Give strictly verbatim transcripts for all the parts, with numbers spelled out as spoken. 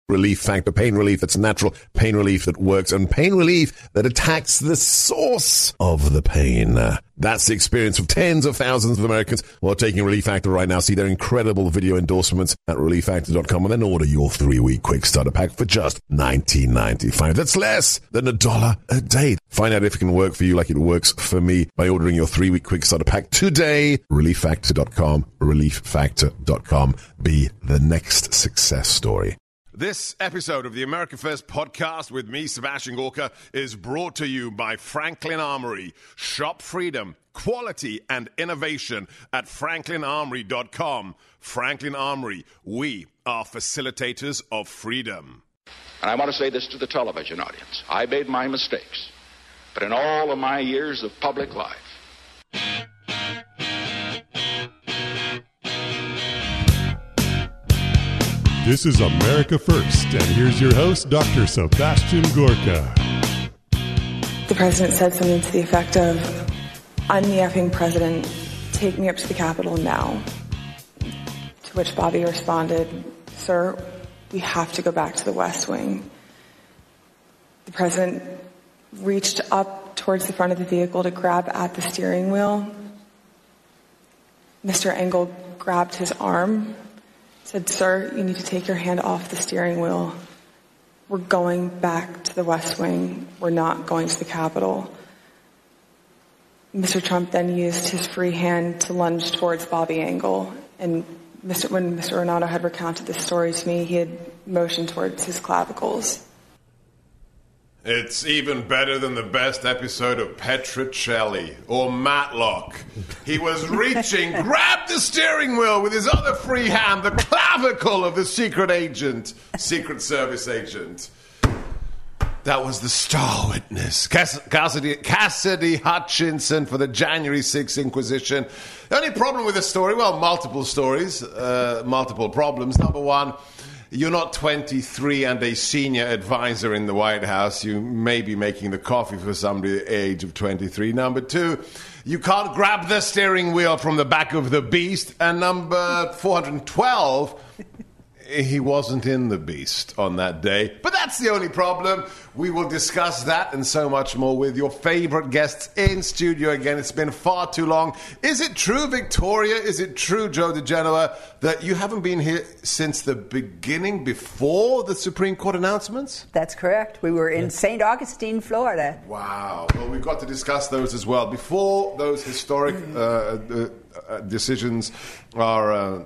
Relief Factor. Pain relief that's natural, pain relief that works, and pain relief that attacks the source of the pain. That's the experience of tens of thousands of Americans who are taking Relief Factor right now. See their incredible video endorsements at relief factor dot com and then order your three-week quick starter pack for just nineteen ninety-five. That's less than a dollar a day. Find out if it can work for you like it works for me by ordering your three-week quick starter pack today. relief factor dot com. relief factor dot com. Be the next success story. This episode of the America First podcast with me, Sebastian Gorka, is brought to you by Franklin Armory. Shop freedom, quality, and innovation at franklin armory dot com. Franklin Armory, we are facilitators of freedom. And I want to say this to the television audience. I made my mistakes, but in all of my years of public life, this is America First, and here's your host, Doctor Sebastian Gorka. The president said something to the effect of, "I'm the effing president, take me up to the Capitol now." To which Bobby responded, "Sir, we have to go back to the West Wing." The president reached up towards the front of the vehicle to grab at the steering wheel. Mister Engel grabbed his arm, said, "Sir, you need to take your hand off the steering wheel. We're going back to the West Wing. We're not going to the Capitol." Mister Trump then used his free hand to lunge towards Bobby Engel. And Mister when Mister Renato had recounted this story to me, he had motioned towards his clavicles. It's even better than the best episode of Petrocelli or Matlock. He was reaching, grabbed the steering wheel with his other free hand, the clavicle of the secret agent, Secret Service agent. That was the star witness, Cass- Cassidy, Cassidy Hutchinson for the January sixth Inquisition. The only problem with the story, well, multiple stories, uh, multiple problems. Number one, you're not twenty-three and a senior advisor in the White House. You may be making the coffee for somebody at the age of twenty-three. Number two, you can't grab the steering wheel from the back of the beast. And number four hundred twelve, he wasn't in the beast on that day. But that's the only problem. We will discuss that and so much more with your favorite guests in studio again. It's been far too long. Is it true, Victoria? Is it true, Joe DeGenoa, that you haven't been here since the beginning, before the Supreme Court announcements? That's correct. We were in yes. Saint Augustine, Florida. Wow. Well, we've got to discuss those as well. Before those historic uh, uh, decisions are Uh,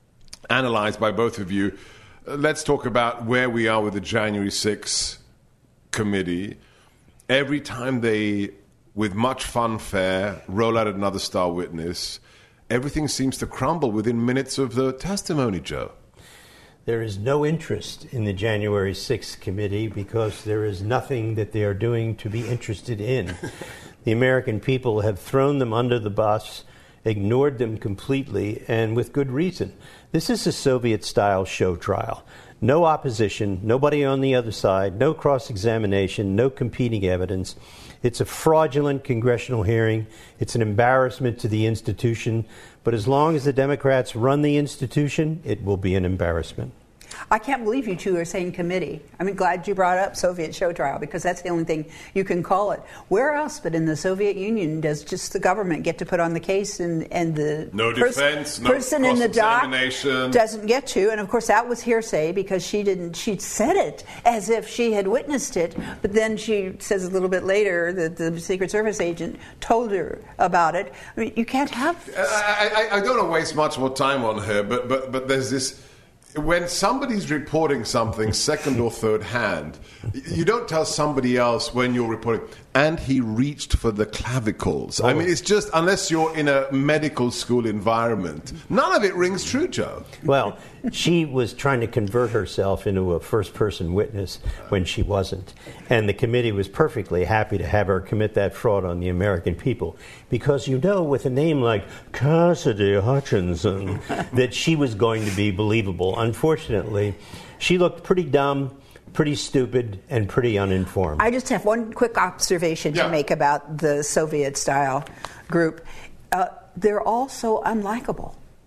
analyzed by both of you, let's talk about where we are with the January sixth committee. Every time they, with much fanfare, roll out another star witness, everything seems to crumble within minutes of the testimony, Joe. There is no interest in the January sixth committee because there is nothing that they are doing to be interested in. The American people have thrown them under the bus, ignored them completely, and with good reason. This is a Soviet-style show trial. No opposition, nobody on the other side, no cross-examination, no competing evidence. It's a fraudulent congressional hearing. It's an embarrassment to the institution. But as long as the Democrats run the institution, it will be an embarrassment. I can't believe you two are saying committee. I'm glad you brought up Soviet show trial, because that's the only thing you can call it. Where else but in the Soviet Union does just the government get to put on the case, and, and the no pers- defense, no person in the dock cross-examination doesn't get to? And of course that was hearsay because she didn't. She said it as if she had witnessed it, but then she says a little bit later that the Secret Service agent told her about it. I mean, you can't have. I, I, I don't want to waste much more time on her, but but but there's this. When somebody's reporting something second or third hand, you don't tell somebody else when you're reporting, and he reached for the clavicles. Oh. I mean, it's just, unless you're in a medical school environment, none of it rings true, Joe. Well, she was trying to convert herself into a first-person witness when she wasn't. And the committee was perfectly happy to have her commit that fraud on the American people. Because you know, with a name like Cassidy Hutchinson, that she was going to be believable. Unfortunately, she looked pretty dumb, pretty stupid, and pretty uninformed. I just have one quick observation yeah. to make about the Soviet-style group. Uh, they're all so unlikable.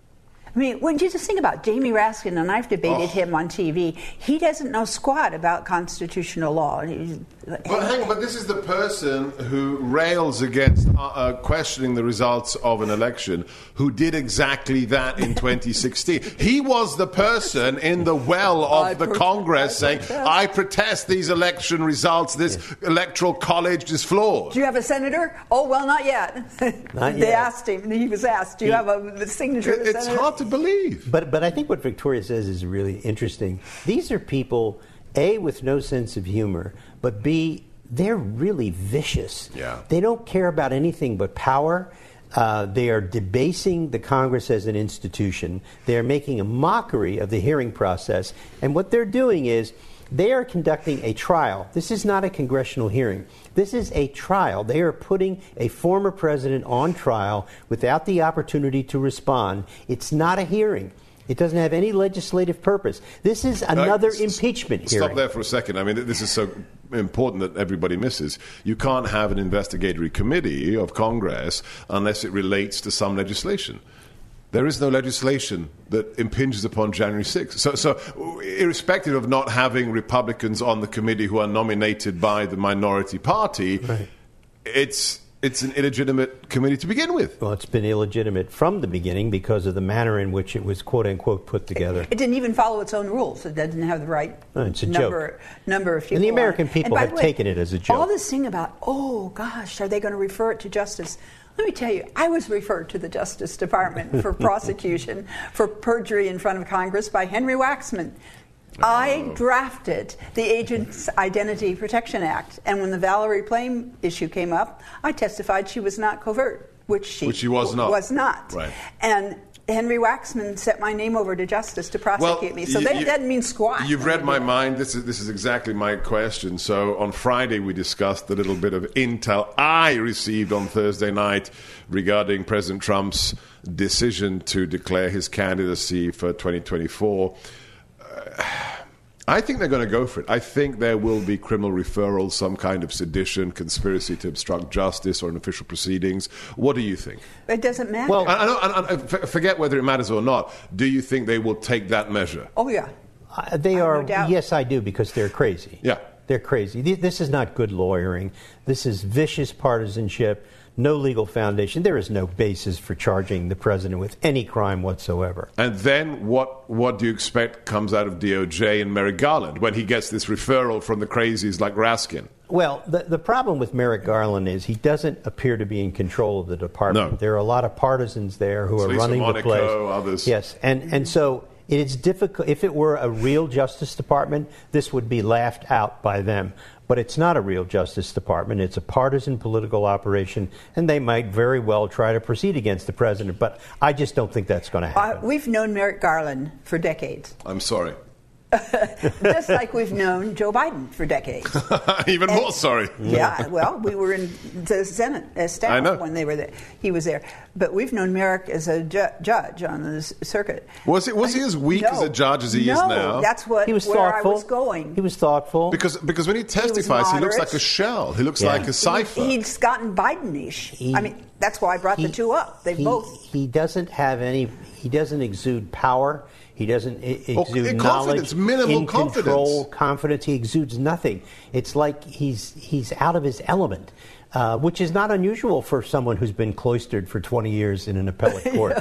I mean, when you just think about Jamie Raskin, and I've debated Oh. him on T V, he doesn't know squat about constitutional law. He's- But hang on, but this is the person who rails against uh, uh, questioning the results of an election, who did exactly that in twenty sixteen. He was the person in the well of I the protest- Congress I saying, protest. I protest these election results, this electoral college is flawed. Do you have a senator? Oh, well, not yet. Not They yet. asked him. He was asked, do you He- have a signature? of the It's senator? hard to believe. But but I think what Victoria says is really interesting. These are people, A, with no sense of humor, but B, they're really vicious. Yeah. They don't care about anything but power. Uh, they are debasing the Congress as an institution. They are making a mockery of the hearing process. And what they're doing is they are conducting a trial. This is not a congressional hearing. This is a trial. They are putting a former president on trial without the opportunity to respond. It's not a hearing. It doesn't have any legislative purpose. This is another Uh, s- impeachment Stop hearing. there for a second. I mean, this is so important that everybody misses. You can't have an investigatory committee of Congress unless it relates to some legislation. There is no legislation that impinges upon January sixth. So, so, irrespective of not having Republicans on the committee who are nominated by the minority party, Right. it's it's an illegitimate committee to begin with. Well, it's been illegitimate from the beginning because of the manner in which it was, quote unquote, put together. It didn't even follow its own rules. It doesn't have the right No, it's a number, number of people. And the on American it. people by have the way, taken it as a joke. All this thing about, oh gosh, are they going to refer it to justice? Let me tell you, I was referred to the Justice Department for prosecution for perjury in front of Congress by Henry Waxman. I drafted the Agents Identity Protection Act, and when the Valerie Plame issue came up, I testified she was not covert, which she, Which she was not. Was not. Right. And Henry Waxman sent my name over to justice to prosecute me. So you- that you- doesn't mean squat. You've read my mind. This is this is exactly my question. So on Friday we discussed the little bit of intel I received on Thursday night regarding President Trump's decision to declare his candidacy for twenty twenty-four. Uh, I think they're going to go for it. I think there will be criminal referrals, some kind of sedition, conspiracy to obstruct justice, or an official proceedings. What do you think? It doesn't matter. Well, I, I, don't- I, I f- forget whether it matters or not. Do you think they will take that measure? oh, yeah. Uh, they I have are, no doubt. yes, I do, because they're crazy. Yeah. They're crazy. Th- This is not good lawyering. This is vicious partisanship, no legal foundation. There is no basis for charging the president with any crime whatsoever. And then what, what do you expect comes out of D O J and Merrick Garland when he gets this referral from the crazies like Raskin? Well, the, the problem with Merrick Garland is he doesn't appear to be in control of the department. No. There are a lot of partisans there who It's are Lisa running Monaco, the place. others. Yes, and, and so it is difficult. If it were a real Justice Department, this would be laughed out by them. But it's not a real Justice Department. It's a partisan political operation, and they might very well try to proceed against the president. But I just don't think that's going to Uh, happen. we've known Merrick Garland for decades, I'm sorry. just like we've known Joe Biden for decades. Even more sorry. Yeah, well, we were in the Senate as staff I know. when they were there. He was there, but we've known Merrick as a ju- judge on the s- circuit. Was he, was he as weak No. as a judge as he no, is now? that's what He was where thoughtful. I was going. He was thoughtful. Because, because when he testifies, he looks moderate. like a shell. He looks Yeah. like a cipher. He, he's gotten Biden-ish. He- I mean, that's why I brought the He- two up. They he, both. He doesn't have any. He doesn't exude power. He doesn't e- Oh, exude eh, knowledge, confidence, minimal in control, confidence. confidence. He exudes nothing. It's like he's he's out of his element, uh, which is not unusual for someone who's been cloistered for twenty years in an appellate court.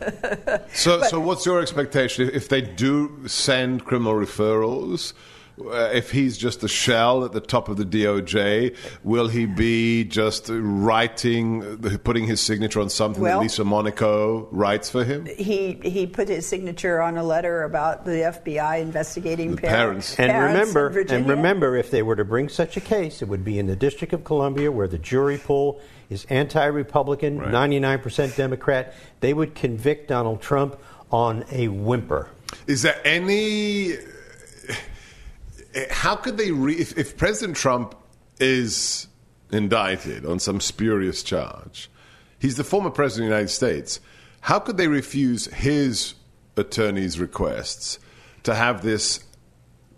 So, so what's your expectation if they do send criminal referrals? Uh, if he's just a shell at the top of the D O J, will he be just writing, uh, putting his signature on something Well- that Lisa Monaco writes for him? He he put his signature on a letter about the F B I investigating The parents. And parents remember, in Virginia. and remember, if they were to bring such a case, it would be in the District of Columbia, where the jury pool is anti-Republican, Right. ninety-nine percent Democrat. They would convict Donald Trump on a whimper. Is there any? How could they? Re- if, if President Trump is indicted on some spurious charge, he's the former president of the United States. How could they refuse his attorney's requests to have this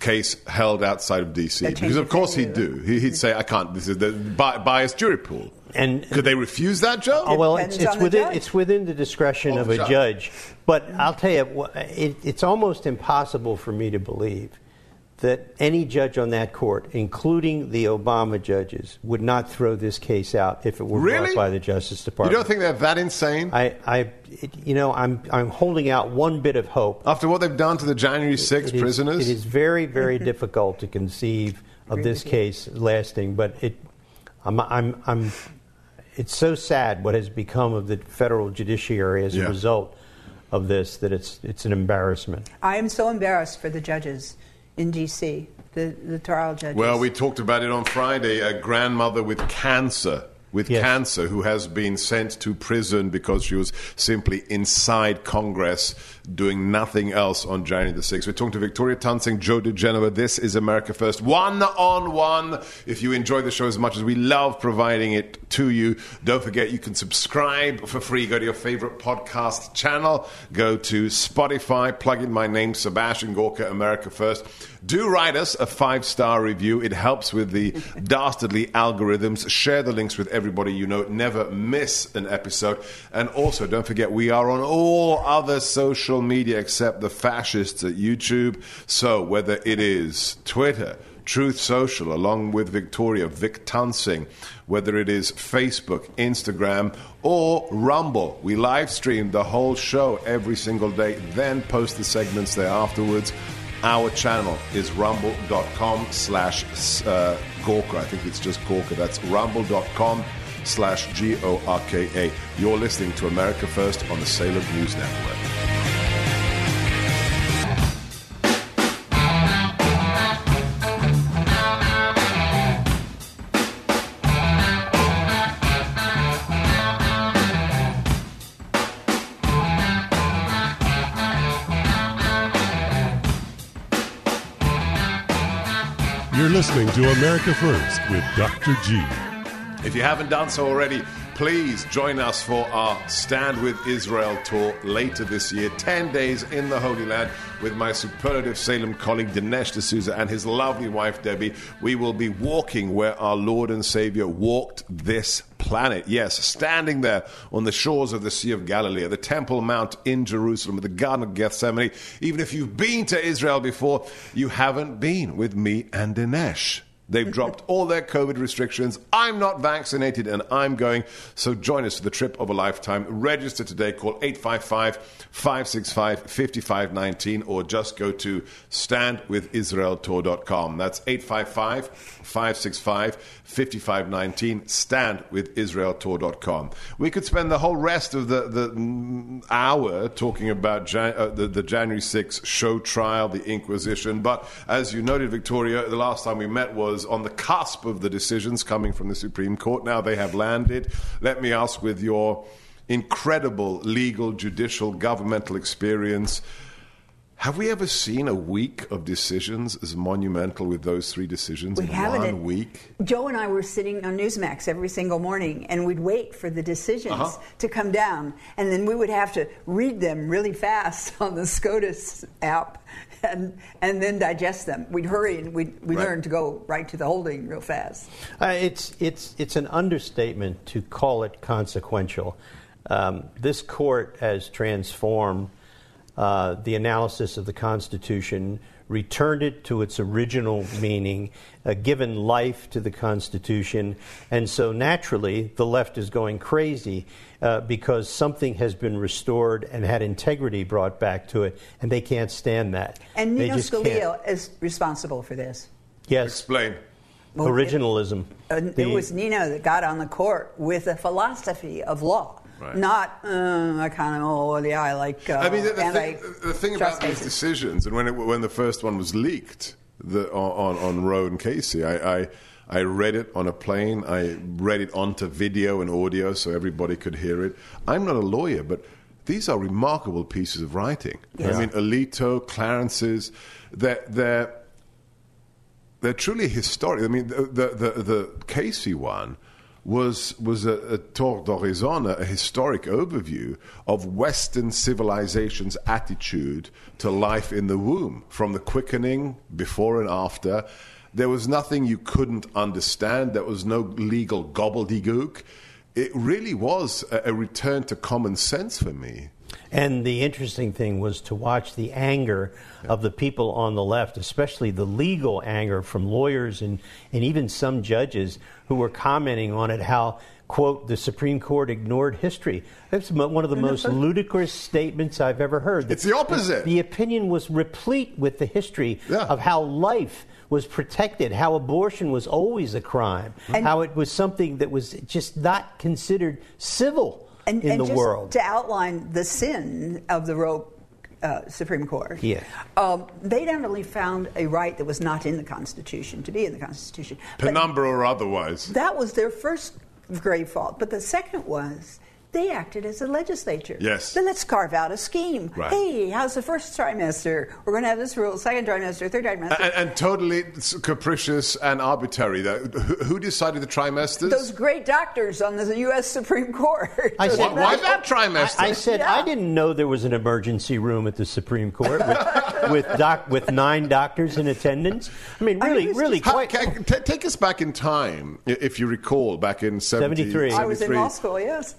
case held outside of D C? Because of course he'd do. He, he'd say, I can't, this is the bi- biased jury pool. And could they refuse that, Joe? Oh, well, it's, Depends it's on the within judge. it's within the discretion Oh, of the a judge. judge. But I'll tell you, wha- it, it's almost impossible for me to believe that any judge on that court, including the Obama judges, would not throw this case out if it were Really? brought by the Justice You Department. don't think they're that insane? I, I it, you know, I'm I'm holding out one bit of hope. After what they've done to the January sixth It is- prisoners? it is very, very difficult to conceive of this case lasting. But it, I'm, I'm, I'm. It's so sad what has become of the federal judiciary as Yeah. a result of this that it's it's an embarrassment. I am so embarrassed for the judges in D C, the, the trial judges. Well, we talked about it on Friday. A grandmother with cancer, with Yes. cancer, who has been sent to prison because she was simply inside Congress doing nothing else on January the sixth. We're talking to Victoria Tunsing, Joe DeGenova. This is America First, one on one. If you enjoy the show as much as we love providing it to you, don't forget you can subscribe for free. Go to your favorite podcast channel. Go to Spotify, plug in my name, Sebastian Gorka, America First. Do write us a five-star review. It helps with the dastardly algorithms. Share the links with everybody you know. Never miss an episode. And also, don't forget, we are on all other social media except the fascists at YouTube. So whether it is Twitter, Truth Social, along with Victoria, Vic Tunsing, whether it is Facebook, Instagram, or Rumble, we live stream the whole show every single day, then post the segments there afterwards. Our channel is rumble.com slash uh, Gorka. I think it's just Gorka. That's rumble.com slash G O R K A. You're listening to America First on the Salem News Network. You're listening to America First with Doctor G. If you haven't done so already, please join us for our Stand with Israel tour later this year. Ten days in the Holy Land with my superlative Salem colleague Dinesh D'Souza and his lovely wife Debbie. We will be walking where our Lord and Savior walked this planet. Yes, standing there on the shores of the Sea of Galilee, at the Temple Mount in Jerusalem, at the Garden of Gethsemane. Even if you've been to Israel before, you haven't been with me and Dinesh. They've dropped all their COVID restrictions. I'm not vaccinated and I'm going. So join us for the trip of a lifetime. Register today. Call eight five five, five six five, five five one nine or just go to stand with israel tour dot com. That's eight five five, five six five, five five one nine, stand with israel tour dot com. We could spend the whole rest of the, the mm, hour talking about Jan- uh, the, the January sixth show trial, the Inquisition. But as you noted, Victoria, the last time we met was on the cusp of the decisions coming from the Supreme Court. Now they have landed. Let me ask, with your incredible legal, judicial, governmental experience, have we ever seen a week of decisions as monumental with those three decisions We in haven't. one week? Joe and I were sitting on Newsmax every single morning, and we'd wait for the decisions Uh-huh. to come down, and then we would have to read them really fast on the SCOTUS app, and and then digest them. We'd hurry, and we'd, we Right. learned to go right to the holding real fast. Uh, it's it's it's an understatement to call it consequential. Um, this court has transformed uh, the analysis of the Constitution, returned it to its original meaning, uh, given life to the Constitution, and so naturally the left is going crazy uh, because something has been restored and had integrity brought back to it, and they can't stand that. And They Nino just can't. Scalia is responsible for this. Yes, Explain. Well, originalism. Uh, The- it was Nino that got on the court with a philosophy of law, Right. not uh, I kind of oh yeah I like. Uh, I mean, the, the, thing, anti- the thing trust about these cases. decisions, and when it, when the first one was leaked the, on, on Roe and Casey, I, I I read it on a plane. I read it onto video and audio so everybody could hear it. I'm not a lawyer, but these are remarkable pieces of writing. Yes. I mean, Alito, Clarence's, they're, they're, they're truly historic. I mean, the, the, the, the Casey one was was a, a tour d'horizon, a, a historic overview of Western civilization's attitude to life in the womb, from the quickening, before and after. There was nothing you couldn't understand. There was no legal gobbledygook. It really was a, a return to common sense for me. And the interesting thing was to watch the anger yeah. of the people on the left, especially the legal anger from lawyers and, and even some judges who were commenting on it, how, quote, the Supreme Court ignored history. That's one of the most ludicrous statements I've ever heard. It's the opposite. The, the opinion was replete with the history yeah. of how life was protected, how abortion was always a crime, and how it was something that was just not considered civil and, in and the just world. To outline the sin of the Roe uh, Supreme Court, yeah. um, they not only found a right that was not in the Constitution to be in the Constitution, penumbra or otherwise. That was their first grave fault. But the second was they acted as a legislature. Yes. Then let's carve out a scheme. Right. Hey, how's the first trimester? We're going to have this rule, second trimester, third trimester. And, and totally capricious and arbitrary. Who, who decided the trimesters? Those great doctors on the U S Supreme Court. I said, why, why that trimester? I, I said yeah. I didn't know there was an emergency room at the Supreme Court with with, doc, with nine doctors in attendance. I mean, really, I mean, really how, quite. Can, t- take us back in time, if you recall, back in seventy-three. I was in law school, yes.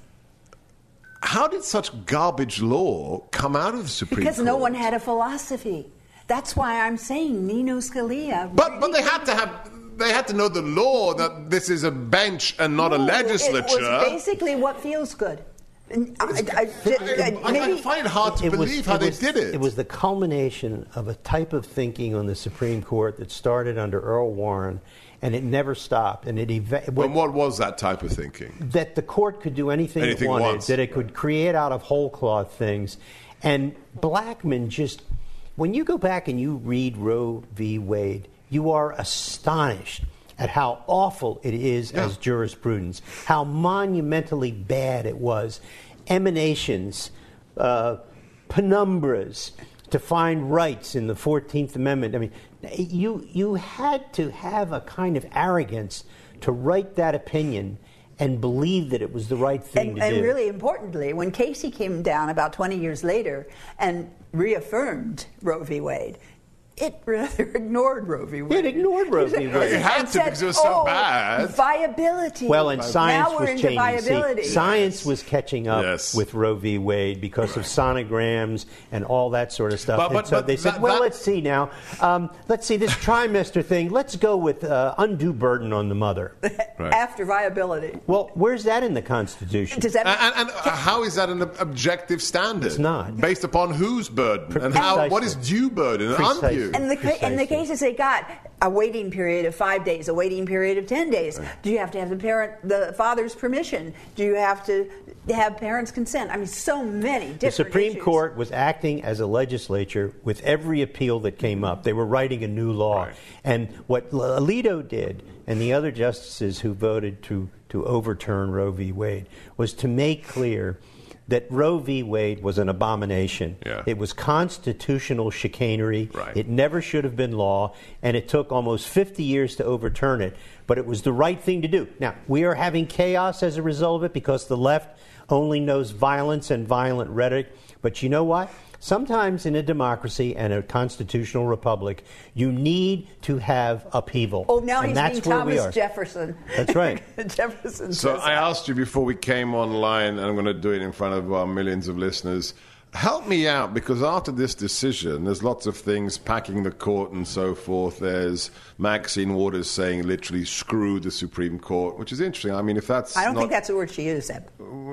How did such garbage law come out of the Supreme because Court? Because no one had a philosophy. That's why I'm saying Nino Scalia. But really but they had to have they had to know the law that this is a bench and not no, a legislature. It was basically what feels good. I, I, I, I, I find it hard to it believe was, how it they was, did it. It was the culmination of a type of thinking on the Supreme Court that started under Earl Warren, and it never stopped. And it eva- and what was that type of thinking? That the court could do anything, anything it wanted, once. that it could create out of whole cloth things. And Blackmun just, when you go back and you read Roe v. Wade, you are astonished at how awful it is yeah. as jurisprudence, how monumentally bad it was. Emanations, uh, penumbras, to find rights in the fourteenth Amendment. I mean, you you had to have a kind of arrogance to write that opinion and believe that it was the right thing and, to and do. And really importantly, when Casey came down about twenty years later and reaffirmed Roe v. Wade, it rather ignored Roe v. Wade. It ignored Roe v. Wade. It had to said, because it was so oh, bad. Viability. Well, and science now was we're into changing. viability. See, science was catching up yes. with Roe v. Wade because of sonograms and all that sort of stuff. But, but, and so but they said, that, well, that... let's see now. Um, let's see this trimester thing. Let's go with uh, undue burden on the mother. Right. After viability. Well, where's that in the Constitution? Does that and, and, and how is that an objective standard? It's not. Based upon whose burden? Pre- and how? precisely. What is due burden and Precisely. undue? And the, Precisely. and the cases they got, a waiting period of five days, a waiting period of ten days. Right. Do you have to have the parent, the father's permission? Do you have to have parents' consent? I mean, so many different The Supreme issues. Court was acting as a legislature with every appeal that came up. They were writing a new law. Right. And what Alito did, and the other justices who voted to, to overturn Roe v. Wade, was to make clear that Roe v. Wade was an abomination. Yeah. It was constitutional chicanery. Right. It never should have been law, and it took almost fifty years to overturn it. But it was the right thing to do. Now, we are having chaos as a result of it because the left only knows violence and violent rhetoric. But you know what? Sometimes in a democracy and a constitutional republic, you need to have upheaval. Oh, now and he's that's being where we Thomas are. Jefferson. That's right. Jefferson. So says I that. asked you before we came online, and I'm going to do it in front of our millions of listeners. Help me out, because after this decision, there's lots of things packing the court and so forth. There's Maxine Waters saying literally screw the Supreme Court, which is interesting. I mean, if that's I don't not, think that's the word she used, Eb.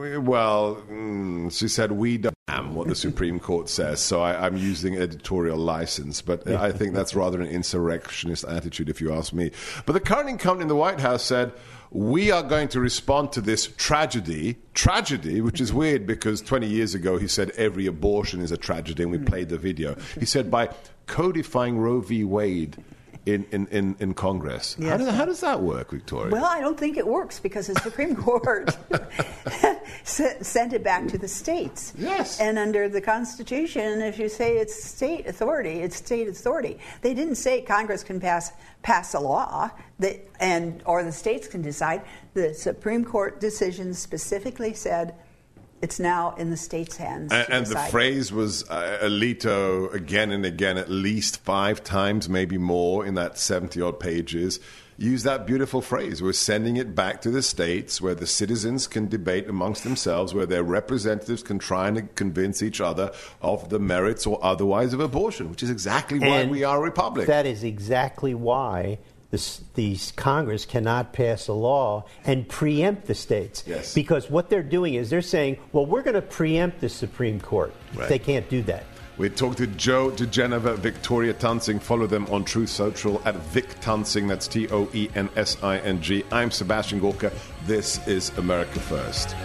Well, mm, she said we don't am what the Supreme Court says, so I, I'm using editorial license. But I think that's rather an insurrectionist attitude, if you ask me. But the current incumbent in the White House said, we are going to respond to this tragedy, tragedy, which is weird because twenty years ago he said every abortion is a tragedy, and we played the video. He said by codifying Roe v. Wade in, in, in, in Congress. Yes. How, does, how does that work, Victoria? Well, I don't think it works because the Supreme Court sent it back to the states. Yes. And under the Constitution, if you say it's state authority, it's state authority. They didn't say Congress can pass pass a law that and or the states can decide. The Supreme Court decision specifically said it's now in the states' hands. And, to and the decide. phrase was uh, Alito again and again, at least five times, maybe more, in that seventy-odd pages. Use that beautiful phrase. We're sending it back to the states where the citizens can debate amongst themselves, where their representatives can try and convince each other of the merits or otherwise of abortion, which is exactly why And we are a republic. That is exactly why this, these Congress cannot pass a law and preempt the states. Yes. Because what they're doing is they're saying, well, we're going to preempt the Supreme Court. Right. They can't do that. We talked to Joe DeGeneva, Victoria Tunsing. Follow them on Truth Social at Vic Tunsing. That's T O E N S I N G. I'm Sebastian Gorka. This is America First.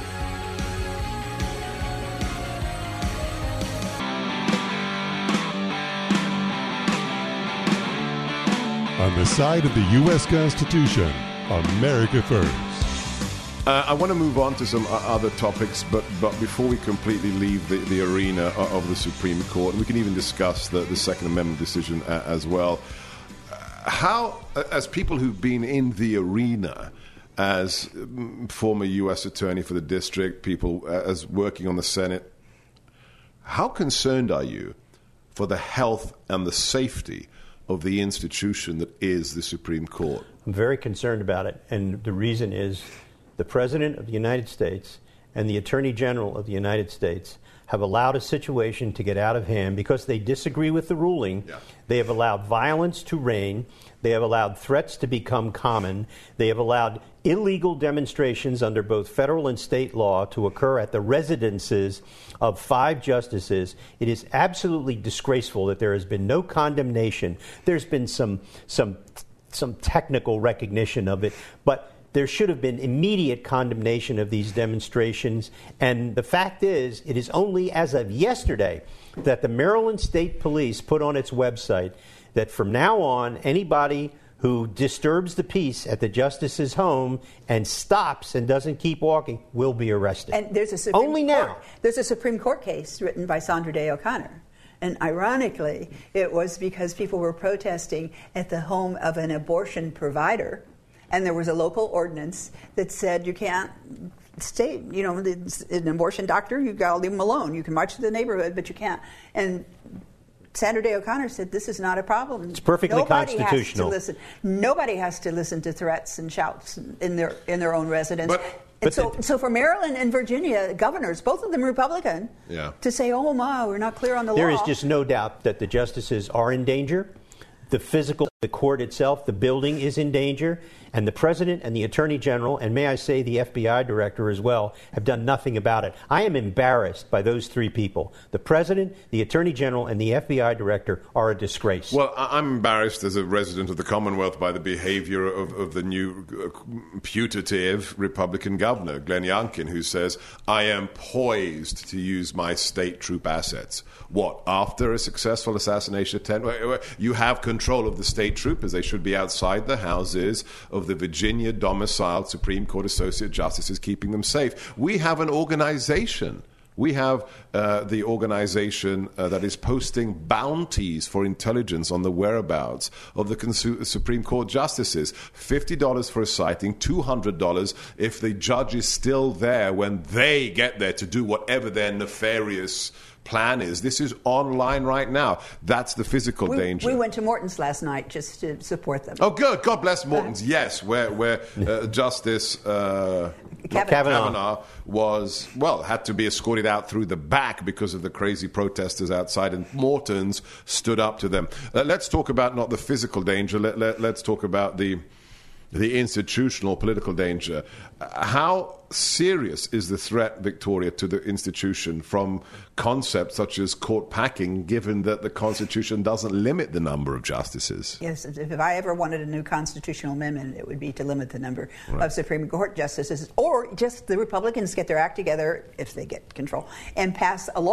On the side of the U S Constitution, America First. Uh, I want to move on to some other topics, but, but before we completely leave the, the arena of the Supreme Court, we can even discuss the, the Second Amendment decision uh, as well. Uh, how, as people who've been in the arena, as um, former U S attorney for the district, people uh, as working on the Senate, how concerned are you for the health and the safety of the institution that is the Supreme Court? I'm very concerned about it, and the reason is the President of the United States and the Attorney General of the United States have allowed a situation to get out of hand because they disagree with the ruling. Yeah. They have allowed violence to reign. They have allowed threats to become common. They have allowed illegal demonstrations under both federal and state law to occur at the residences of five justices. It is absolutely disgraceful that there has been no condemnation. There's been some some some technical recognition of it, but there should have been immediate condemnation of these demonstrations. And the fact is, it is only as of yesterday that the Maryland State Police put on its website that from now on, anybody who disturbs the peace at the justice's home and stops and doesn't keep walking will be arrested. And there's a Supreme only Court, now. There's a Supreme Court case written by Sandra Day O'Connor. And ironically, it was because people were protesting at the home of an abortion provider. And there was a local ordinance that said you can't stay, you know, an abortion doctor, you've got to leave them alone. You can march to the neighborhood, but you can't. And Sandra Day O'Connor said this is not a problem. It's perfectly Nobody constitutional. Has to listen. Nobody has to listen to threats and shouts in their in their own residence. But, and but so, the, so for Maryland and Virginia governors, both of them Republican, yeah. to say, oh my, we're not clear on the there law. is just no doubt that the justices are in danger. The physical, the court itself, the building is in danger, and the President and the Attorney General, and may I say the F B I Director as well, have done nothing about it. I am embarrassed by those three people. The President, the Attorney General, and the F B I Director are a disgrace. Well, I'm embarrassed as a resident of the Commonwealth by the behavior of, of the new uh, putative Republican governor, Glenn Youngkin, who says, I am poised to use my state troop assets. What, after a successful assassination attempt? You have control of the state troopers. They should be outside the houses of the Virginia domiciled Supreme Court Associate Justices, keeping them safe. We have an organization. We have uh, the organization uh, that is posting bounties for intelligence on the whereabouts of the Consu- Supreme Court justices. fifty dollars for a sighting, two hundred dollars if the judge is still there when they get there to do whatever their nefarious plan is. This is online right now. That's the physical we, danger. We went to Morton's last night just to support them. Oh, good. God bless Morton's. Yes, where where uh, Justice uh, Kavanaugh. Kavanaugh was, well, had to be escorted out through the back because of the crazy protesters outside, and Morton's stood up to them. Uh, let's talk about not the physical danger. Let, let, let's talk about the the institutional political danger. Uh, how serious is the threat, Victoria, to the institution from concepts such as court packing, given that the Constitution doesn't limit the number of justices? Yes, if I ever wanted a new constitutional amendment, it would be to limit the number right. of Supreme Court justices, or just the Republicans get their act together, if they get control, and pass a law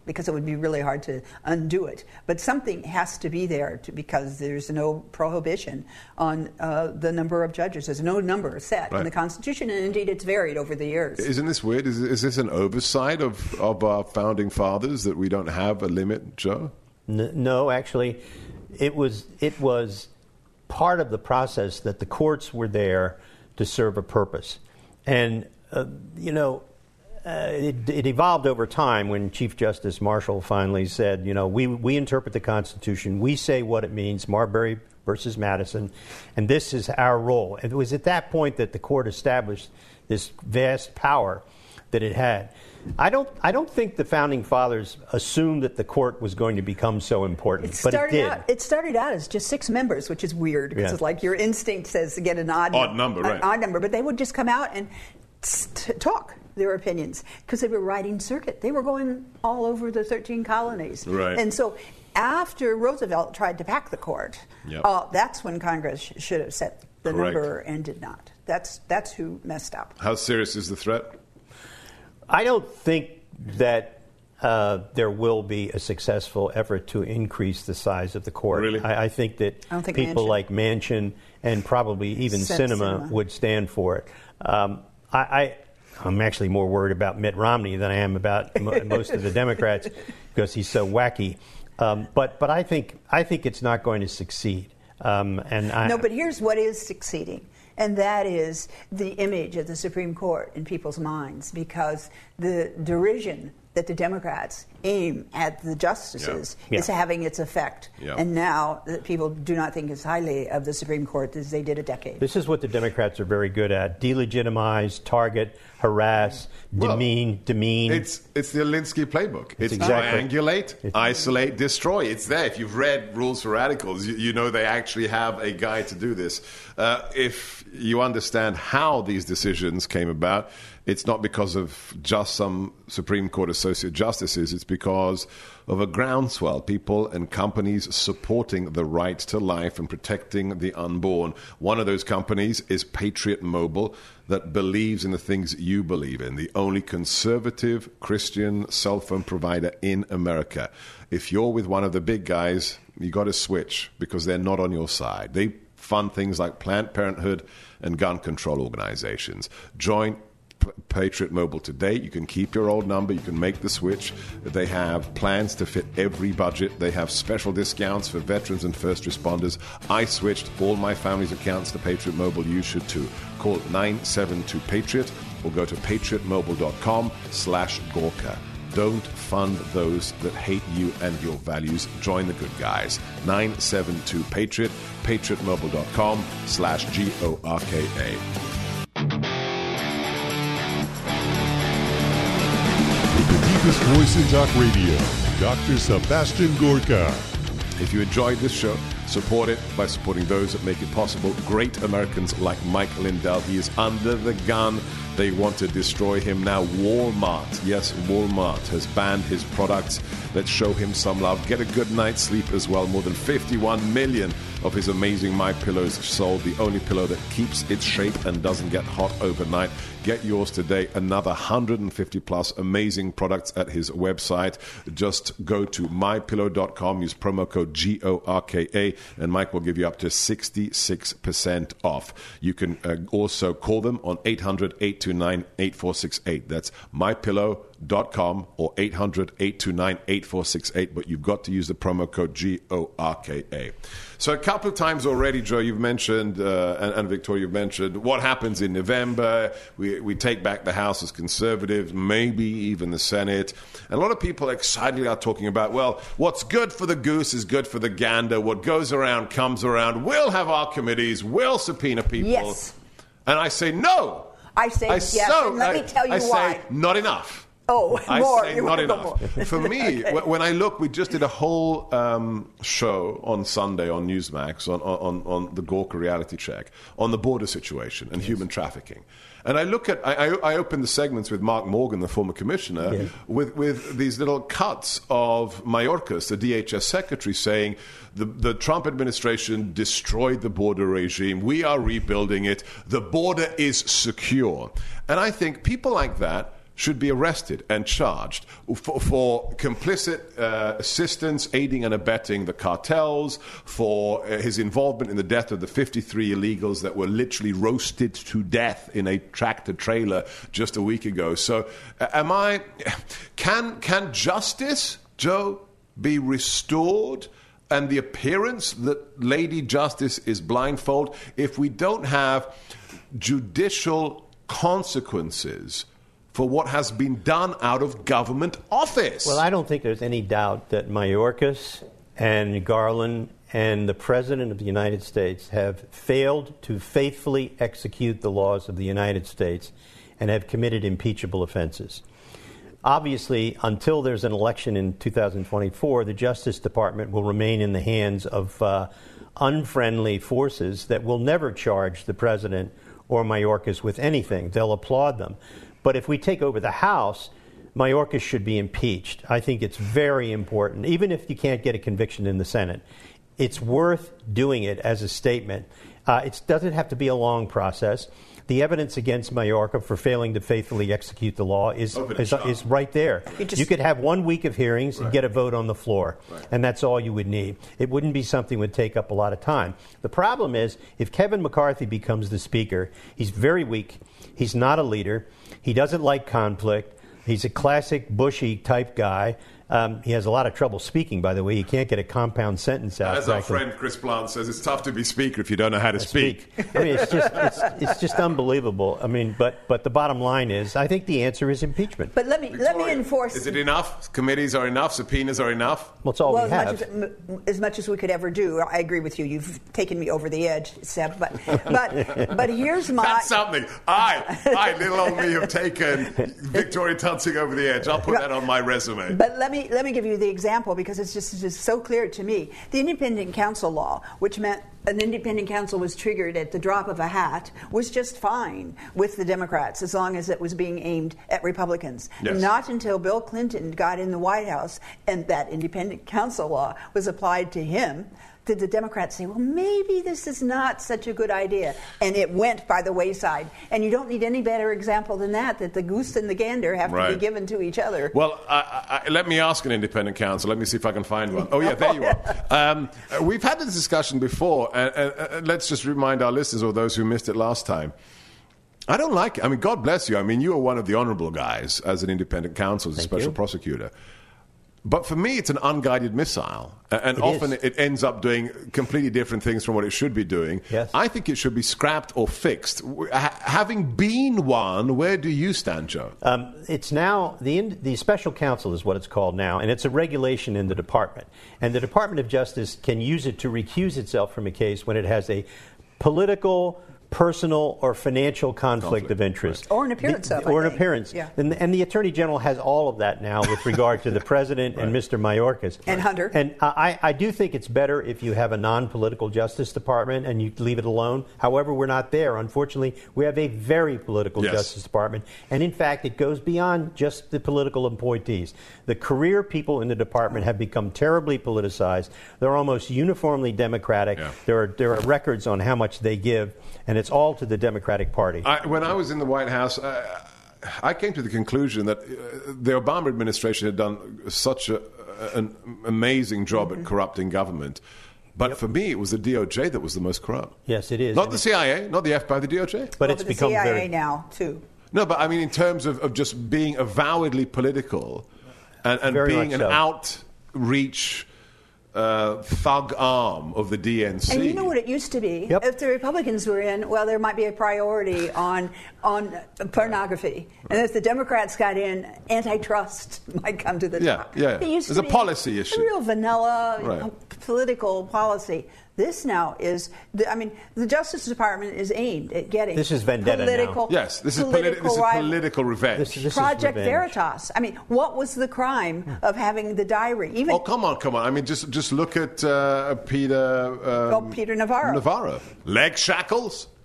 because it would be really hard to undo it. But something has to be there to, because there's no prohibition on uh, the number of judges. There's no number set right. in the Constitution, and indeed it's varied over the years. Isn't this weird? Is, is this an oversight of, of our founding fathers that we don't have a limit, Joe? N- no, actually, it was it was part of the process that the courts were there to serve a purpose. And, uh, you know, uh, it, it evolved over time when Chief Justice Marshall finally said, you know, we, we interpret the Constitution, we say what it means, Marbury versus Madison, and this is our role. And it was at that point that the court established this vast power that it had. I don't. I don't think the founding fathers assumed that the court was going to become so important, it but it did. Out, it started out as just six members, which is weird because yeah. it's like your instinct says to get an odd, odd number, an right? Odd number, but they would just come out and t- talk their opinions because they were riding circuit. They were going all over the thirteen colonies, right? And so after Roosevelt tried to pack the court, yep. uh, that's when Congress sh- should have set the Correct. number and did not. That's that's who messed up. How serious is the threat? I don't think that uh, there will be a successful effort to increase the size of the court. Really? I, I think that I think people Manchin. like Manchin and probably even Sinema, Sinema would stand for it. Um, I, I, I'm actually more worried about Mitt Romney than I am about m- most of the Democrats because he's so wacky. Um, but but I think I think it's not going to succeed. Um, and I, no, but here's what is succeeding. And that is the image of the Supreme Court in people's minds, because the derision that the Democrats aim at the justices yeah. is yeah. having its effect. Yeah. And now that people do not think as highly of the Supreme Court as they did a decade. This is what the Democrats are very good at: delegitimize, target, harass, demean, well, demean. It's it's the Alinsky playbook. It's, it's exactly. triangulate, it's, isolate, destroy. It's there. If you've read Rules for Radicals, you, you know they actually have a guide to do this. Uh, if you understand how these decisions came about, it's not because of just some Supreme Court associate justices. It's because of a groundswell, people and companies supporting the right to life and protecting the unborn. One of those companies is Patriot Mobile, that believes in the things you believe in, the only conservative Christian cell phone provider in America. If you're with one of the big guys, you got to switch because they're not on your side. They fund things like Planned Parenthood and gun control organizations. Join P- Patriot Mobile today. You can keep your old number. You can make the switch. They have plans to fit every budget. They have special discounts for veterans and first responders. I switched all my family's accounts to Patriot Mobile. You should too. Call nine seven two PATRIOT or go to patriotmobile.com slash Gorka. Don't fund those that hate you and your values. Join the good guys. nine seven two PATRIOT, patriotmobile.com slash G O R K A. The deepest voice in talk radio, Doctor Sebastian Gorka. If you enjoyed this show, support it by supporting those that make it possible. Great Americans like Mike Lindell. He is under the gun. They want to destroy him now. Walmart, yes, Walmart has banned his products. Let's show him some love. Get a good night's sleep as well. More than fifty-one million of his amazing My Pillows sold. The only pillow that keeps its shape and doesn't get hot overnight. Get yours today. Another one hundred fifty plus amazing products at his website. Just go to my pillow dot com. Use promo code G O R K A, and Mike will give you up to sixty-six percent off. You can uh, also call them on eight hundred, eight two nine, eight four six eight. That's my pillow dot com or eight hundred, eight two nine, eight four six eight. But you've got to use the promo code G O R K A. So a couple of times already, Joe, you've mentioned, uh, and, and Victoria, you've mentioned what happens in November. We, we take back the House as conservatives, maybe even the Senate. And a lot of people excitedly are talking about, well, what's good for the goose is good for the gander. What goes around comes around. We'll have our committees. We'll subpoena people. Yes. And I say no. I say I yes, so, and let I, me tell you I why. say not enough. Oh, I more. say You not want to go enough. more. For me, Okay. when I look, we just did a whole um, show on Sunday on Newsmax on, on, on the Gorka reality check on the border situation and yes. human trafficking. And I look at, I, I opened the segments with Mark Morgan, the former commissioner, yes. with, with these little cuts of Mayorkas, the D H S secretary, saying the, the Trump administration destroyed the border regime. We are rebuilding it. The border is secure. And I think people like that should be arrested and charged for, for complicit uh, assistance, aiding and abetting the cartels, for uh, his involvement in the death of the fifty-three illegals that were literally roasted to death in a tractor trailer just a week ago. So, uh, am I? Can can justice, Joe, be restored, and the appearance that Lady Justice is blindfold if we don't have judicial consequences for what has been done out of government office? Well, I don't think there's any doubt that Mayorkas and Garland and the President of the United States have failed to faithfully execute the laws of the United States and have committed impeachable offenses. Obviously, until there's an election in two thousand twenty-four, the Justice Department will remain in the hands of uh, unfriendly forces that will never charge the President or Mayorkas with anything. They'll applaud them. But if we take over the House, Mayorkas should be impeached. I think it's very important, even if you can't get a conviction in the Senate. It's worth doing it as a statement. Uh, it doesn't have to be a long process. The evidence against Mayorkas for failing to faithfully execute the law is is, is right there. You, just, you could have one week of hearings right. and get a vote on the floor, right. and that's all you would need. It wouldn't be something that would take up a lot of time. The problem is, if Kevin McCarthy becomes the Speaker, he's very weak. He's not a leader. He doesn't like conflict. He's a classic Bushy type guy. Um, he has a lot of trouble speaking, by the way. He can't get a compound sentence out. As our friend Chris Blunt says, it's tough to be Speaker if you don't know how to speak. speak. I mean, it's just it's, it's just unbelievable. I mean, but but the bottom line is, I think the answer is impeachment. But let me Victoria, let me enforce. Is it enough? Committees are enough. Subpoenas are enough. Well, it's all well, we as have. Much as, as much as we could ever do. I agree with you. You've taken me over the edge, Seb. But but but here's my. That's something. I I little old me have taken Victoria Tunsing over the edge. I'll put that on my resume. But let me let me give you the example, because it's just, just so clear to me. The independent counsel law, which meant an independent counsel was triggered at the drop of a hat, was just fine with the Democrats as long as it was being aimed at Republicans. Yes. Not until Bill Clinton got in the White House and that independent counsel law was applied to him did the Democrats say, well, maybe this is not such a good idea. And it went by the wayside. And you don't need any better example than that, that the goose and the gander have right. to be given to each other. Well, I, I, let me ask an independent counsel. Let me see if I can find one. Oh, yeah, there you are. Um, we've had this discussion before, and, and, and let's just remind our listeners or those who missed it last time. I don't like it. I mean, God bless you. I mean, you are one of the honorable guys as an independent counsel, as a special you. prosecutor. But for me, it's an unguided missile. And it often is. it ends up doing completely different things from what it should be doing. Yes. I think it should be scrapped or fixed. Ha- having been one, where do you stand, Joe? Um, it's now, the, in, the special counsel is what it's called now, and it's a regulation in the department. And the Department of Justice can use it to recuse itself from a case when it has a political, personal or financial conflict, conflict of interest. Right. Or an appearance the, of, Or I an think. appearance. Yeah. And, and the Attorney General has all of that now with regard to the President right. and Mister Mayorkas. And Hunter. And I, I do think it's better if you have a non-political Justice Department and you leave it alone. However, we're not there. Unfortunately, we have a very political yes. Justice Department. And in fact, it goes beyond just the political appointees. The career people in the department have become terribly politicized. They're almost uniformly Democratic. Yeah. There are there are records on how much they give, and it's all to the Democratic Democratic Party. I, when I was in the White House, uh, I came to the conclusion that uh, the Obama administration had done such a, an amazing job mm-hmm. at corrupting government. But yep. for me, it was the D O J that was the most corrupt. Yes, it is. Not the C I A, not the F B I, the D O J. But well, it's but become the C I A very now too. No, but I mean in terms of, of just being avowedly political and, and being an so. outreach Uh, thug arm of the D N C. And you know what it used to be? Yep. If the Republicans were in, well, there might be a priority on on pornography. Right. And if the Democrats got in, antitrust might come to the yeah, top. Yeah, It used There's to a be policy a issue. real vanilla right. you know, political policy. This now is, the, I mean, the Justice Department is aimed at getting this is vendetta political, now. Yes, this is, political, politi- this is political revenge. This, this Project is revenge. Veritas. I mean, what was the crime of having the diary? Even oh, come on, come on. I mean, just just look at uh, Peter... Um, oh, Peter Navarro. Navarro. Leg shackles.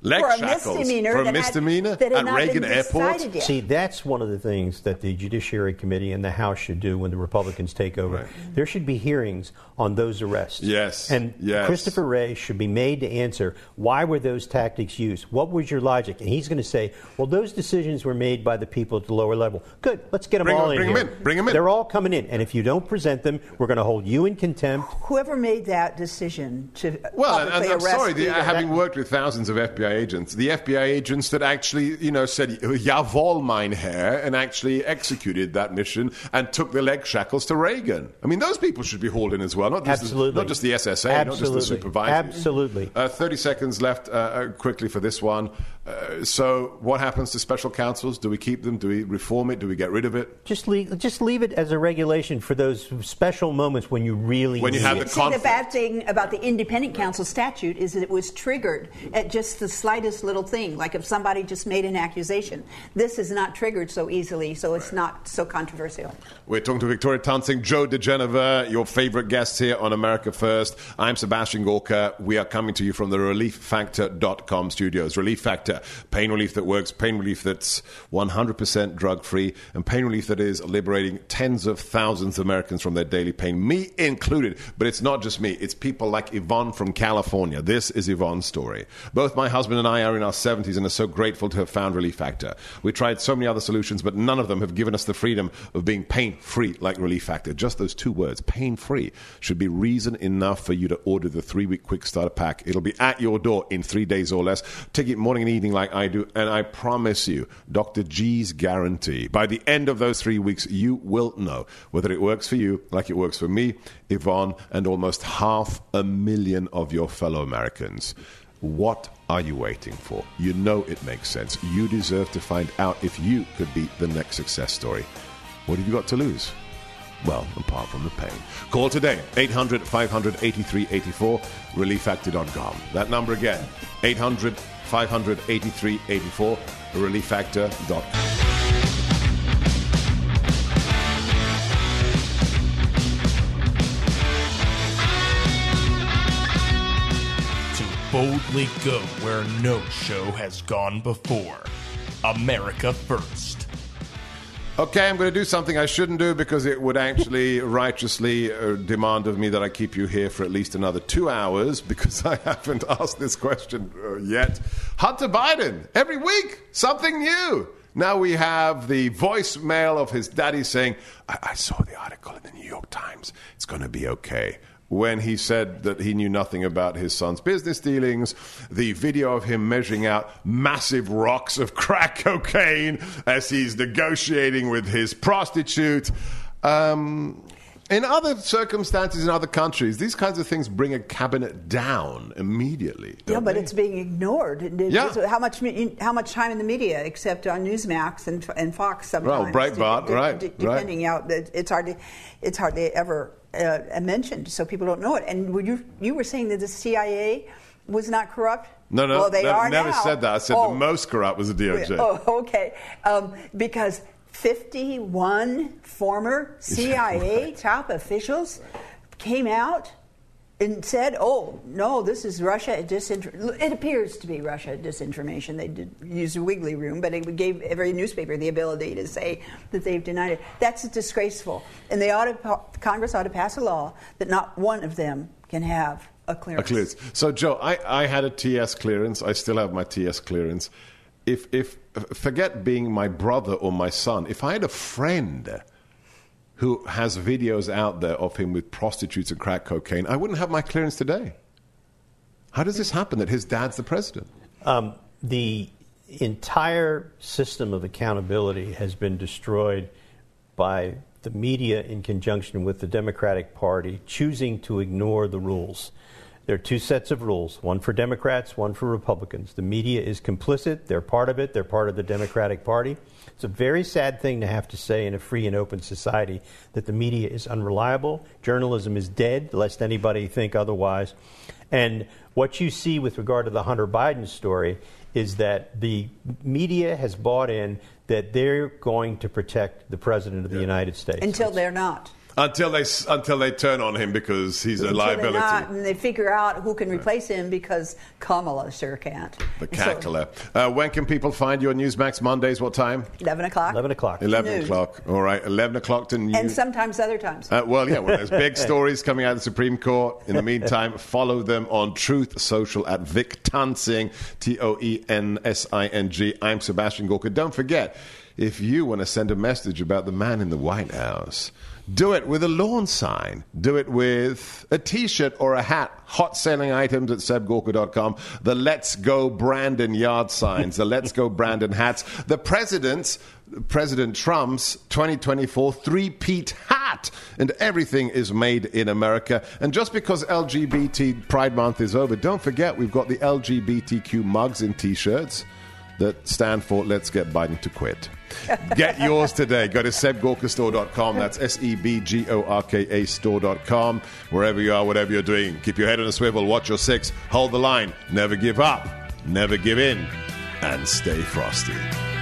Leg for a shackles misdemeanor for a that had- misdemeanor that had at not Reagan been Airport. decided yet. See, that's one of the things that the Judiciary Committee and the House should do when the Republicans take over. Right. There should be hearings on those arrests. Yes, And yes. Christopher Wray should be made to answer, why were those tactics used? What was your logic? And he's going to say, well, those decisions were made by the people at the lower level. Good, let's get them Bring all them- in bring here. them in, bring them in. They're all coming in. And if you don't present them, we're going to hold you in contempt. Whoever made that decision to Well, and, publicly and I'm arrest sorry, the, Peter- having worked with thousands of F B I agents, the F B I agents that actually, you know, said, jawohl, mein Herr, and actually executed that mission and took the leg shackles to Reagan. I mean, those people should be hauled in as well, not just, Absolutely. The, not just the S S A, Absolutely. not just the supervisors. Absolutely. Uh, thirty seconds left uh, uh, quickly for this one. Uh, so what happens to special counsels? Do we keep them? Do we reform it? Do we get rid of it? Just leave, just leave it as a regulation for those special moments when you really When you need have it. the See, the conflict. bad thing about the independent counsel statute is that it was triggered at just the slightest little thing, like if somebody just made an accusation. This is not triggered so easily, so it's not so controversial. We're talking to Victoria Tansing, Joe DeGeneva, your favorite guests here on America First. I'm Sebastian Gorka. We are coming to you from the relief factor dot com studios. Relief Factor, pain relief that works, pain relief that's one hundred percent drug-free, and pain relief that is liberating tens of thousands of Americans from their daily pain, me included. But it's not just me. It's people like Yvonne from California. This is Yvonne's story. Both my husband and I are in our seventies and are so grateful to have found Relief Factor. We tried so many other solutions, but none of them have given us the freedom of being pain-free like Relief Factor. Just those two words, pain-free, should be reason enough for you to order the three-week quick starter pack. It'll be at your door in three days or less. Take it morning and evening like I do, and I promise you, Doctor G's guarantee, by the end of those three weeks, you will know whether it works for you like it works for me, Yvonne, and almost half a million of your fellow Americans. What are you waiting for? You know it makes sense. You deserve to find out if you could be the next success story. What have you got to lose? Well, apart from the pain. Call today, eight hundred, five hundred, eighty-three eighty-four, relief factor dot com. That number again, eight hundred, five hundred, eighty-three eighty-four, relief factor dot com. Boldly go where no show has gone before. America First. Okay, I'm going to do something I shouldn't do because it would actually righteously uh, demand of me that I keep you here for at least another two hours because I haven't asked this question uh, yet. Hunter Biden, every week, something new. Now we have the voicemail of his daddy saying, I, I saw the article in the New York Times. It's going to be okay. When he said that he knew nothing about his son's business dealings, the video of him measuring out massive rocks of crack cocaine as he's negotiating with his prostitute. Um, in other circumstances in other countries, these kinds of things bring a cabinet down immediately. Yeah, don't but they? it's being ignored. And it- Yeah. How much how much time in the media, except on Newsmax and, and Fox sometimes. Well, Breitbart, de- de- right, de- right. Depending out, it's hardly it's hardly ever uh, mentioned, so people don't know it. And were you you were saying that the C I A was not corrupt? No, no, well, they never, are never now. said that. I said oh. the most corrupt was the D O J. Oh, okay. Um, because fifty-one former C I A top officials came out and said, oh, no, this is Russia disinformation. It appears to be Russia disinformation. They did use a wiggly room, but it gave every newspaper the ability to say that they've denied it. That's disgraceful. And they ought to, Congress ought to pass a law that not one of them can have a clearance. A clearance. So, Joe, I, I had a T S clearance. I still have my T S clearance. If, if forget being my brother or my son, if I had a friend who has videos out there of him with prostitutes and crack cocaine, I wouldn't have my clearance today. How does this happen that his dad's the president? Um, the entire system of accountability has been destroyed by the media in conjunction with the Democratic Party choosing to ignore the rules. There are two sets of rules, one for Democrats, one for Republicans. The media is complicit. They're part of it. They're part of the Democratic Party. It's a very sad thing to have to say in a free and open society that the media is unreliable. Journalism is dead, lest anybody think otherwise. And what you see with regard to the Hunter Biden story is that the media has bought in that they're going to protect the President of the Yeah. United States. Until they're not. Until they until they turn on him because he's a liability. Not, and they figure out who can replace him because Kamala sure can't. The cackler. So, uh, when can people find you on Newsmax Mondays? What time? eleven o'clock. eleven o'clock. eleven News. o'clock. All right, eleven o'clock to News. And sometimes other times. Uh, well, yeah, well, there's big stories coming out of the Supreme Court. In the meantime, follow them on Truth Social at Vic Tansing, T O E N S I N G. I'm Sebastian Gorka. Don't forget, if you want to send a message about the man in the White House, do it with a lawn sign. Do it with a T-shirt or a hat. Hot selling items at seb gorka dot com. The Let's Go Brandon yard signs. The Let's Go Brandon hats. The president's, President Trump's twenty twenty-four three-peat hat. And everything is made in America. And just because L G B T Pride Month is over, don't forget we've got the L G B T Q mugs and T-shirts that stand for Let's Get Biden to Quit. Get yours today. Go to seb gorka store dot com. That's S E B G O R K A store dot com. Wherever you are, whatever you're doing, keep your head on a swivel, watch your six, hold the line, never give up, never give in, and stay frosty.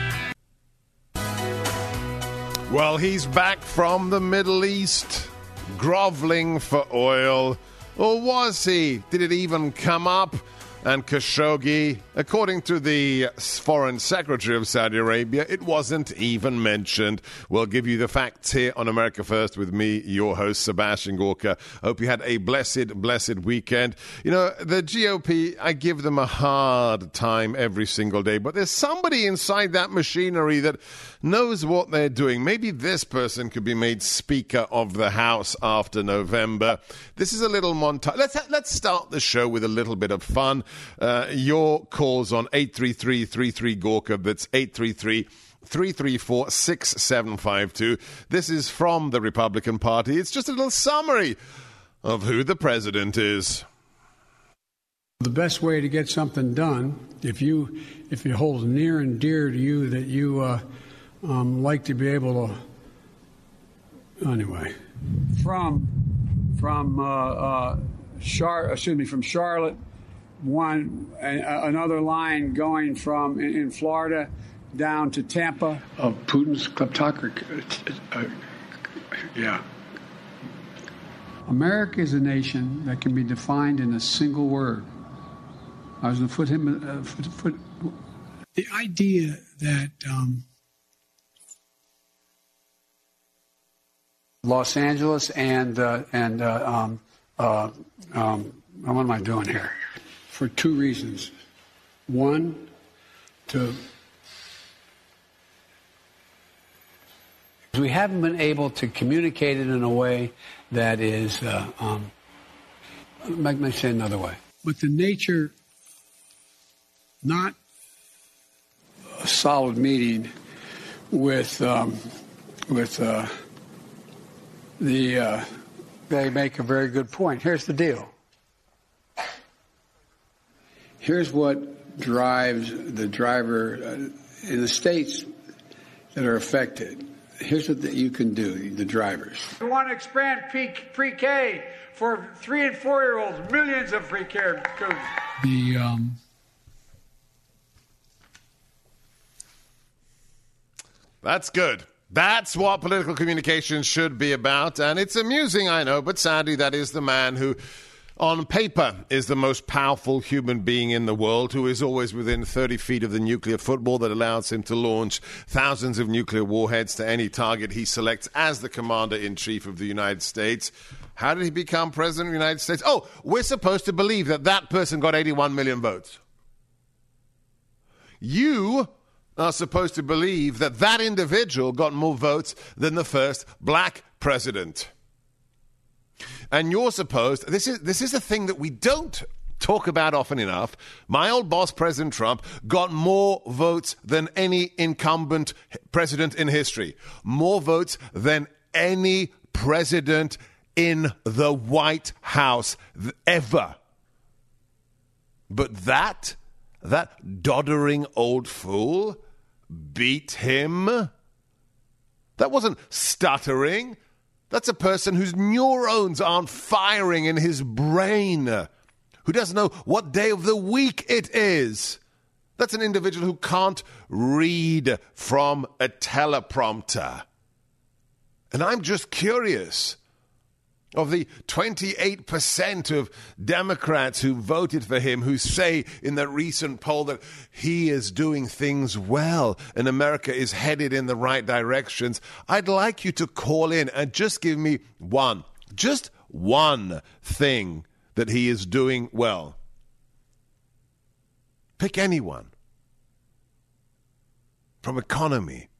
Well, he's back from the Middle East, groveling for oil. Or was he? Did it even come up? And Khashoggi, according to the Foreign Secretary of Saudi Arabia, it wasn't even mentioned. We'll give you the facts here on America First with me, your host, Sebastian Gorka. Hope you had a blessed, blessed weekend. You know, the G O P, I give them a hard time every single day, but there's somebody inside that machinery that knows what they're doing. Maybe this person could be made Speaker of the House after November. This is a little montage. Let's, let's start the show with a little bit of fun. Uh, your calls on eight three three, three three, Gorka. That's eight three three, three three four, six seven five two. This is from the Republican Party. It's just a little summary of who the president is. The best way to get something done, if you if it holds near and dear to you that you uh, um, like to be able to, anyway, from from uh, uh, Char, excuse me, from Charlotte. One a, another line going from in, in Florida down to Tampa of Putin's kleptocracy. Uh, yeah. America is a nation that can be defined in a single word. I was going to put him. Uh, foot, foot. The idea that um, Los Angeles and uh, and uh, um, uh, um, what am I doing here? For two reasons. One, to we haven't been able to communicate it in a way that is, uh, um, let me say another way. But the nature, not a solid meeting with um, with uh, the. Uh, they make a very good point. Here's the deal. Here's what drives the driver uh, in the states that are affected. Here's what the, you can do, the drivers. We want to expand pre-K for three and four-year-olds, millions of pre-K. The um... That's good. That's what political communication should be about, and it's amusing, I know, but sadly that is the man who, on paper, is the most powerful human being in the world, who is always within thirty feet of the nuclear football that allows him to launch thousands of nuclear warheads to any target he selects as the commander-in-chief of the United States. How did he become president of the United States? Oh, we're supposed to believe that that person got eighty-one million votes. You are supposed to believe that that individual got more votes than the first black president. And you're supposed, this is this is a thing that we don't talk about often enough. My old boss, President Trump, got more votes than any incumbent president in history. More votes than any president in the White House ever. But that, that doddering old fool beat him. That wasn't stuttering. That's a person whose neurons aren't firing in his brain, who doesn't know what day of the week it is. That's an individual who can't read from a teleprompter. And I'm just curious, of the twenty-eight percent of Democrats who voted for him, who say in the recent poll that he is doing things well and America is headed in the right directions, I'd like you to call in and just give me one, just one thing that he is doing well. Pick anyone. From economy,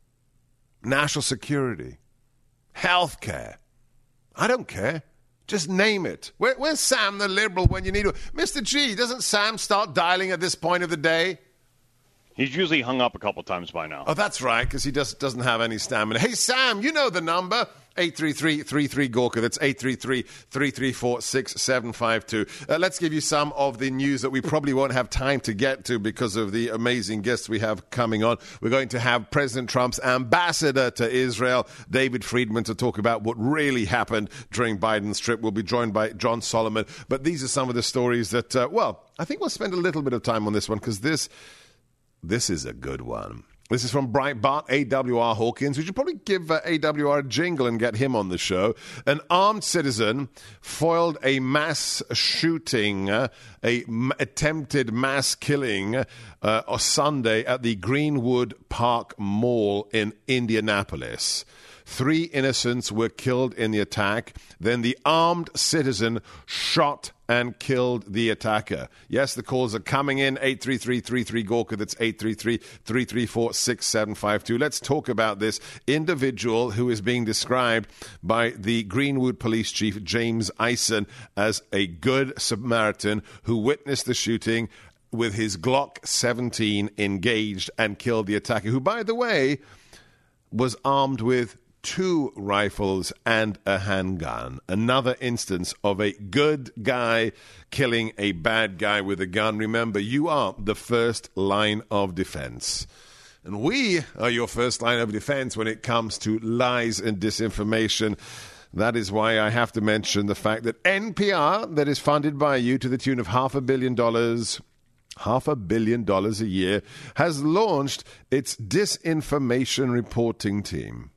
national security, health care. I don't care. Just name it. Where, where's Sam the liberal when you need him? Mister G, doesn't Sam start dialing at this point of the day? He's usually hung up a couple times by now. Oh, that's right, because he just doesn't have any stamina. Hey, Sam, you know the number. eight three three, three three, Gorka. That's eight three three, three three four, six seven five two. Uh, let's give you some of the news that we probably won't have time to get to because of the amazing guests we have coming on. We're going to have President Trump's ambassador to Israel, David Friedman, to talk about what really happened during Biden's trip. We'll be joined by John Solomon. But these are some of the stories that, uh, well, I think we'll spend a little bit of time on this one because this, this is a good one. This is from Breitbart, A W R Hawkins. We should probably give uh, A W R a jingle and get him on the show. An armed citizen foiled a mass shooting, uh, a m- attempted mass killing uh, on Sunday at the Greenwood Park Mall in Indianapolis. Three innocents were killed in the attack. Then the armed citizen shot and killed the attacker. Yes, the calls are coming in. eight three three, three three, Gorka. That's eight three three, three three four, six seven five two. Let's talk about this individual who is being described by the Greenwood Police Chief, James Eisen, as a good Samaritan who witnessed the shooting with his Glock seventeen engaged and killed the attacker, who, by the way, was armed with two rifles and a handgun. Another instance of a good guy killing a bad guy with a gun. Remember, you are the first line of defense. And we are your first line of defense when it comes to lies and disinformation. That is why I have to mention the fact that N P R, that is funded by you to the tune of half a billion dollars, half a billion dollars a year, has launched its disinformation reporting team.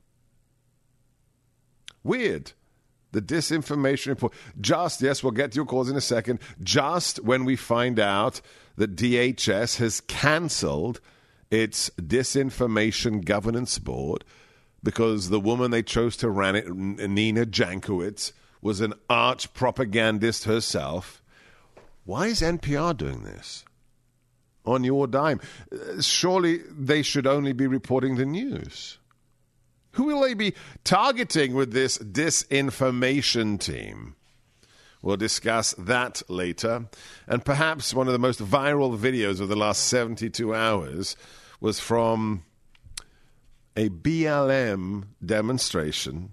Weird. The disinformation report. Just, yes, we'll get to your calls in a second. Just when we find out that D H S has cancelled its disinformation governance board because the woman they chose to run it, Nina Jankowicz, was an arch propagandist herself. Why is N P R doing this? On your dime. Surely they should only be reporting the news. Who will they be targeting with this disinformation team? We'll discuss that later. And perhaps one of the most viral videos of the last seventy-two hours was from a B L M demonstration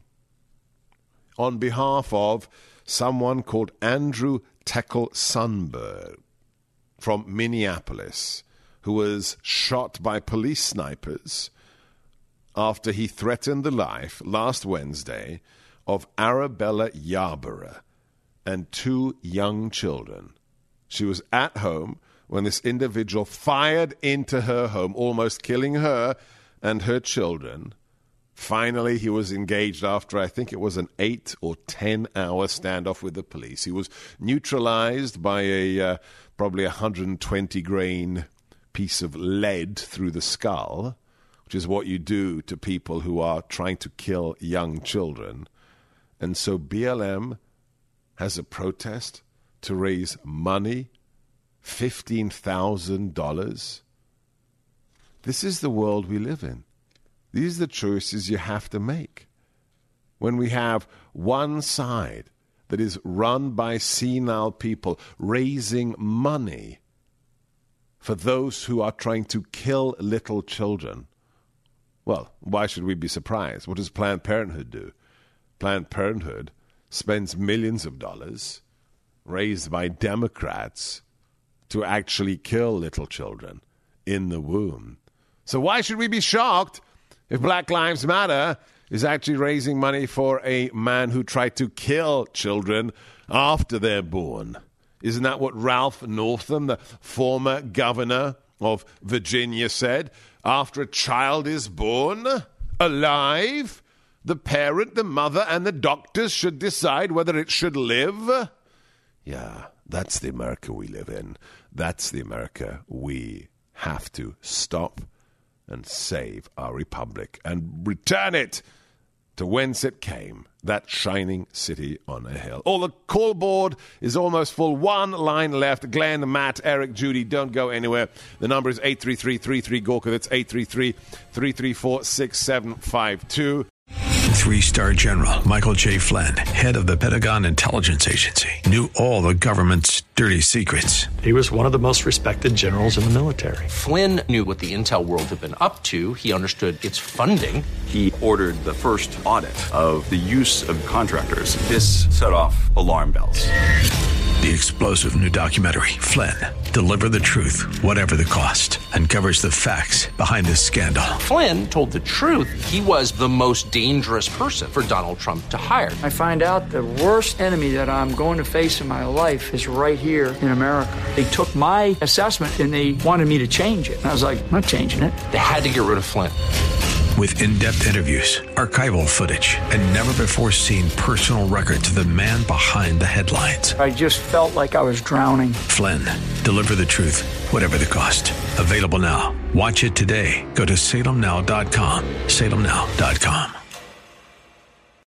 on behalf of someone called Andrew Tekel Sundberg from Minneapolis, who was shot by police snipers after he threatened the life last Wednesday of Arabella Yarborough and two young children. She was at home when this individual fired into her home, almost killing her and her children. Finally, he was engaged after, I think it was an eight or ten hour standoff with the police. He was neutralized by a uh, probably one hundred twenty grain piece of lead through the skull, which is what you do to people who are trying to kill young children. And so B L M has a protest to raise money, fifteen thousand dollars. This is the world we live in. These are the choices you have to make. When we have one side that is run by senile people raising money for those who are trying to kill little children, well, why should we be surprised? What does Planned Parenthood do? Planned Parenthood spends millions of dollars raised by Democrats to actually kill little children in the womb. So why should we be shocked if Black Lives Matter is actually raising money for a man who tried to kill children after they're born? Isn't that what Ralph Northam, the former governor of Virginia, said? After a child is born, alive, The parent, the mother, and the doctors should decide whether it should live? Yeah, that's the America we live in. That's the America we have to stop and save our republic and return it to whence it came, that shining city on a hill. Oh, the call board is almost full. One line left. Glenn, Matt, Eric, Judy, don't go anywhere. The number is eight three three, three three, Gorka. That's eight three three, three three four, six seven five two. Three-star General Michael J. Flynn, head of the Pentagon Intelligence Agency, knew all the government's dirty secrets. He was one of the most respected generals in the military. Flynn knew what the intel world had been up to. He understood its funding. He ordered the first audit of the use of contractors. This set off alarm bells. The explosive new documentary, Flynn, Deliver the Truth, Whatever the Cost, uncovers the facts behind this scandal. Flynn told the truth. He was the most dangerous person for Donald Trump to hire. I find out the worst enemy that I'm going to face in my life is right here in America. They took my assessment and they wanted me to change it. And I was like, I'm not changing it. They had to get rid of Flynn. With in-depth interviews, archival footage, and never-before-seen personal records of the man behind the headlines. I just felt like I was drowning. Flynn, Deliver the Truth, Whatever the Cost. Available now. Watch it today. Go to salem now dot com. salem now dot com.